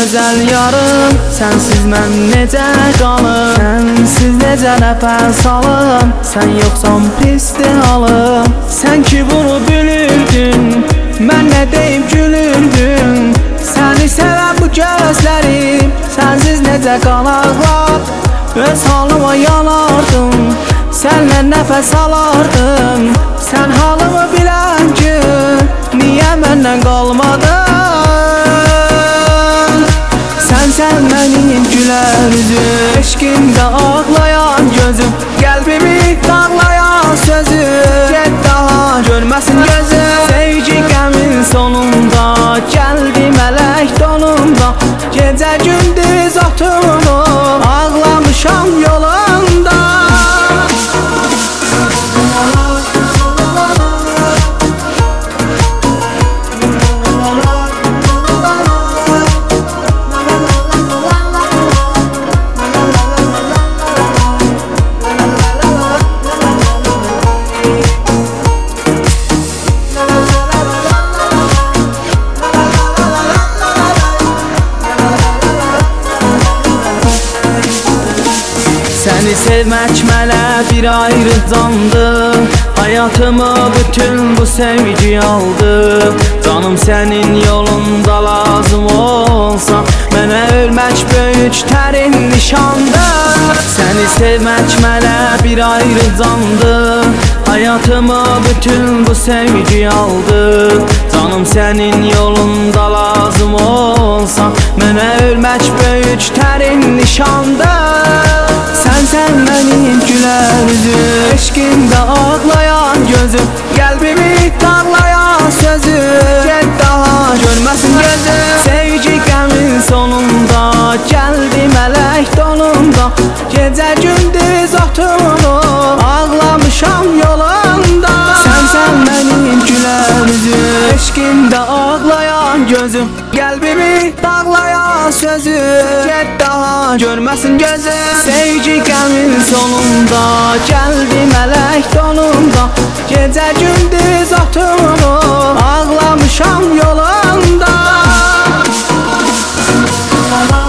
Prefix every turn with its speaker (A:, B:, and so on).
A: gözəl yarım, sənsiz mən necə qalım, sənsiz necə nəfəs alım, sən yoxsan pisdir halım. Sən ki bunu bilirdin, mən nə deyim gülürdün, səni sevən bu gözlərim, sənsiz necə qalaqlar, öz halıma yanardım, sənlə nəfəs alardım. Sən halımı bilən gün, niyə məndən qalmadın? Sən mənim gülər üzüm, eşqimdə ağlayan gözüm, qəlbimi dağlayan sözüm, get daha görməsin gözüm. Sevgi qəmin sonunda, gəldi mələk donunda, gecə gündüz oturub ağlamışam yolunda. Səni sevmək mənə bir ayrı candır, hayatımı bütün bu sevgi aldı. Canım sənin yolunda lazım olsa, mənə ölmək böyük tərin nişandır. Səni sevmək mənə bir ayrı candır, hayatımı bütün bu sevgi aldı. Canım sənin yolunda lazım olsa, mənə ölmək böyük tərin nişandır. Sən mənim gülər üzüm, eşqimdə ağlayan gözüm, qəlbimi dağlayan sözüm, get daha görməsin gözüm. Sevgi qəmin sonunda, gəldi mələk donunda, gecə gündüz oturub ağlamışam yolunda. Sən mənim gülər üzüm, eşqimdə ağlayan gözüm, qəlbimi dağlayan sözüm, get daha görməsin gözüm. Sevgi qəmin sonunda, gəldi mələk donunda, gecə gündüz oturub ağlamışam yolunda.